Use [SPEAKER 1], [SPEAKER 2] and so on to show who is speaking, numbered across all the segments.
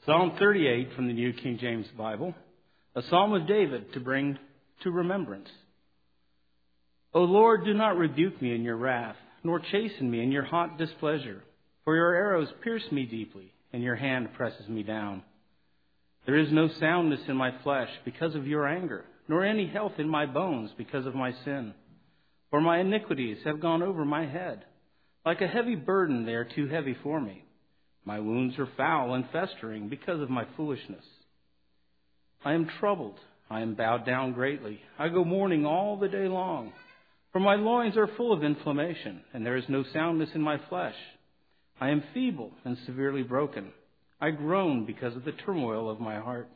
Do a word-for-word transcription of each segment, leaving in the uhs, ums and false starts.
[SPEAKER 1] Psalm thirty-eight from the New King James Bible, a psalm of David to bring to remembrance. O Lord, do not rebuke me in your wrath, nor chasten me in your hot displeasure. For your arrows pierce me deeply, and your hand presses me down. There is no soundness in my flesh because of your anger, nor any health in my bones because of my sin. For my iniquities have gone over my head. Like a heavy burden, they are too heavy for me. My wounds are foul and festering because of my foolishness. I am troubled. I am bowed down greatly. I go mourning all the day long. For my loins are full of inflammation, and there is no soundness in my flesh. I am feeble and severely broken. I groan because of the turmoil of my heart.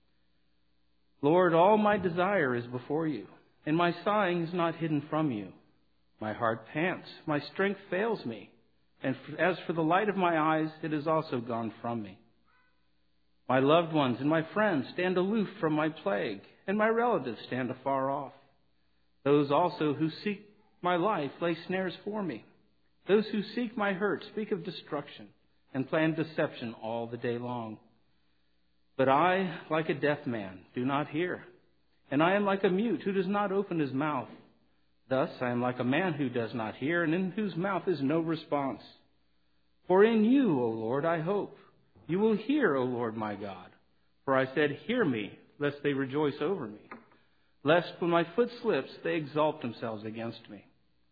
[SPEAKER 1] Lord, all my desire is before you, and my sighing is not hidden from you. My heart pants, my strength fails me, and as for the light of my eyes, it is also gone from me. My loved ones and my friends stand aloof from my plague, and my relatives stand afar off. Those also who seek my life lay snares for me. Those who seek my hurt speak of destruction and plan deception all the day long. But I, like a deaf man, do not hear, and I am like a mute who does not open his mouth. Thus I am like a man who does not hear, and in whose mouth is no response. For in you, O Lord, I hope. You will hear, O Lord my God. For I said, hear me, lest they rejoice over me. Lest when my foot slips, they exalt themselves against me.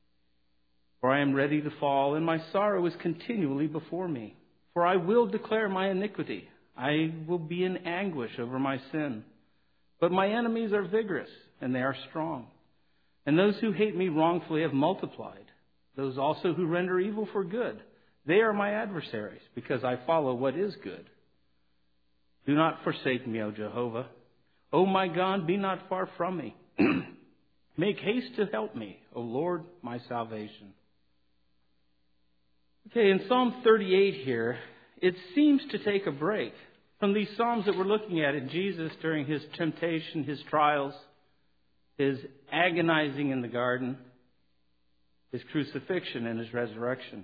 [SPEAKER 1] For I am ready to fall, and my sorrow is continually before me. For I will declare my iniquity. I will be in anguish over my sin. But my enemies are vigorous, and they are strong. And those who hate me wrongfully have multiplied. Those also who render evil for good. They are my adversaries, because I follow what is good. Do not forsake me, O Jehovah. O my God, be not far from me. Make haste to help me, O Lord, my salvation. Okay, in Psalm thirty-eight here, it seems to take a break from these Psalms that we're looking at in Jesus during his temptation, his trials, his agonizing in the garden, his crucifixion, and his resurrection.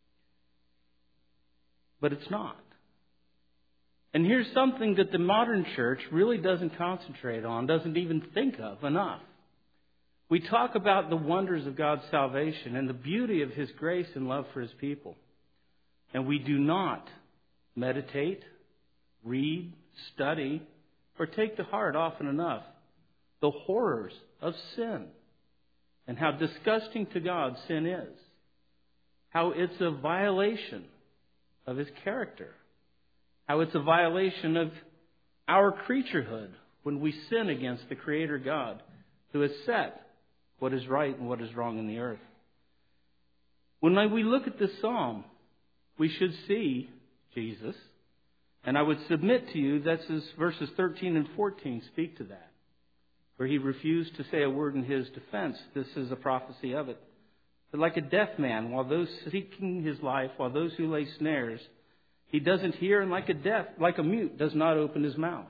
[SPEAKER 1] But it's not. And here's something that the modern church really doesn't concentrate on, doesn't even think of enough. We talk about the wonders of God's salvation and the beauty of his grace and love for his people. And we do not meditate, read, study, or take to heart often enough the horrors of sin and how disgusting to God sin is. How it's a violation of his character. How it's a violation of our creaturehood when we sin against the Creator God who has set what is right and what is wrong in the earth. When we look at this psalm, we should see Jesus. And I would submit to you that verses thirteen and fourteen speak to that, where he refused to say a word in his defense. This is a prophecy of it. But like a deaf man, while those seeking his life, while those who lay snares, he doesn't hear, and like a deaf, like a mute, does not open his mouth.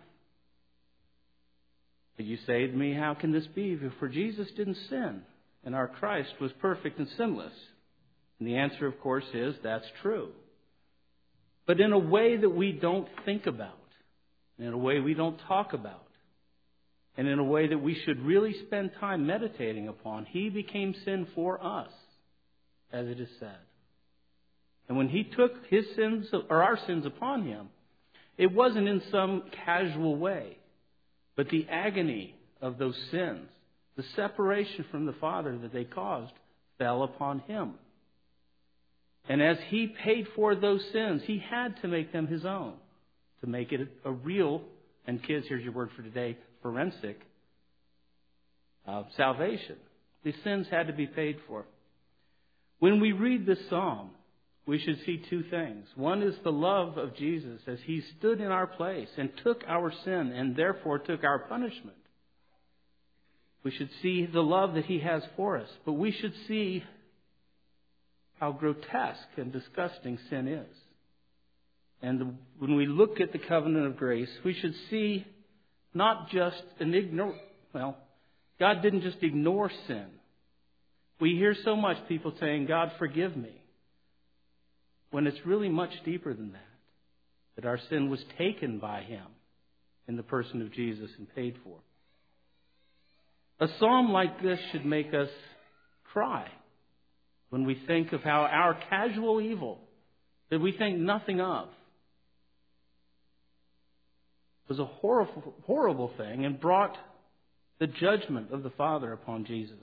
[SPEAKER 1] But you say to me, how can this be? For Jesus didn't sin, and our Christ was perfect and sinless. And the answer, of course, is that's true. But in a way that we don't think about, in a way we don't talk about, and in a way that we should really spend time meditating upon, he became sin for us, as it is said. And when he took his sins, or our sins upon him, it wasn't in some casual way, but the agony of those sins, the separation from the Father that they caused, fell upon him. And as he paid for those sins, he had to make them his own, to make it a real, and kids, here's your word for today, forensic uh, salvation. The sins had to be paid for. When we read this psalm, we should see two things. One is the love of Jesus as he stood in our place and took our sin and therefore took our punishment. We should see the love that he has for us, but we should see how grotesque and disgusting sin is. And when we look at the covenant of grace, we should see not just an ignore, well, God didn't just ignore sin. We hear so much people saying, God, forgive me, when it's really much deeper than that. that our sin was taken by him in the person of Jesus and paid for. A psalm like this should make us cry when we think of how our casual evil that we think nothing of was a horrible, horrible thing and brought the judgment of the Father upon Jesus.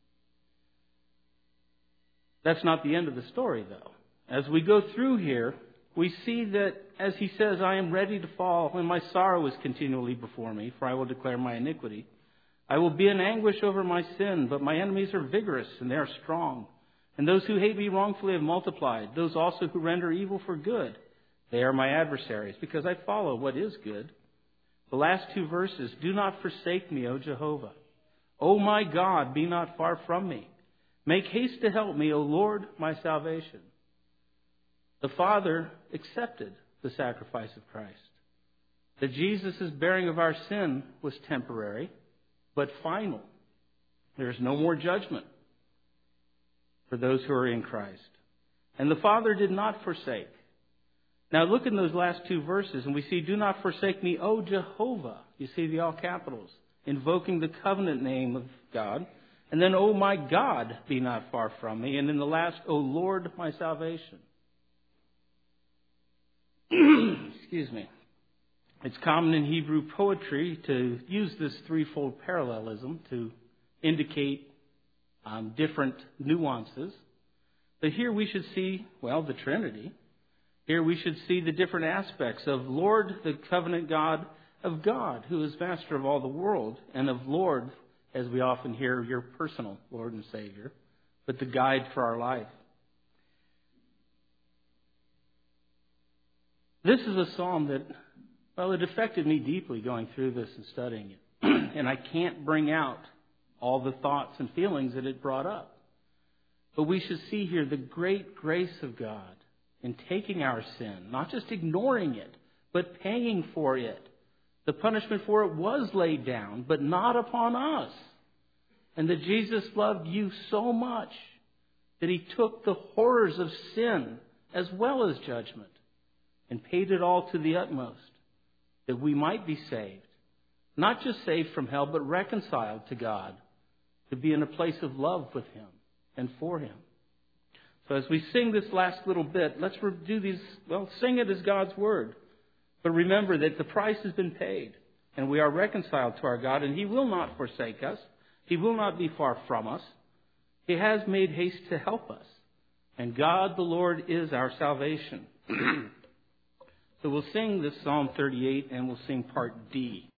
[SPEAKER 1] That's not the end of the story, though. As we go through here, we see that as he says, I am ready to fall, and my sorrow is continually before me, for I will declare my iniquity. I will be in anguish over my sin, but my enemies are vigorous, and they are strong. And those who hate me wrongfully have multiplied. Those also who render evil for good, they are my adversaries, because I follow what is good. The last two verses, do not forsake me, O Jehovah. O my God, be not far from me. Make haste to help me, O Lord, my salvation. The Father accepted the sacrifice of Christ. That Jesus' bearing of our sin was temporary, but final. There is no more judgment for those who are in Christ. And the Father did not forsake. Now look in those last two verses, and we see, do not forsake me, O Jehovah. You see the all capitals, invoking the covenant name of God. And then, O my God, be not far from me. And in the last, O Lord, my salvation. Excuse me. It's common in Hebrew poetry to use this threefold parallelism to indicate um, different nuances. But here we should see, well, the Trinity. Here we should see the different aspects of Lord, the covenant God, of God, who is master of all the world, and of Lord, as we often hear, your personal Lord and Savior, but the guide for our life. This is a psalm that, well, it affected me deeply going through this and studying it. And I can't bring out all the thoughts and feelings that it brought up. But we should see here the great grace of God in taking our sin, not just ignoring it, but paying for it. The punishment for it was laid down, but not upon us. And that Jesus loved you so much that he took the horrors of sin as well as judgment and paid it all to the utmost, that we might be saved. Not just saved from hell, but reconciled to God, to be in a place of love with him and for him. So as we sing this last little bit, let's do these, well, sing it as God's word. But remember that the price has been paid, and we are reconciled to our God, and he will not forsake us. He will not be far from us. He has made haste to help us. And God the Lord is our salvation. So we'll sing this Psalm thirty-eight, and we'll sing part D.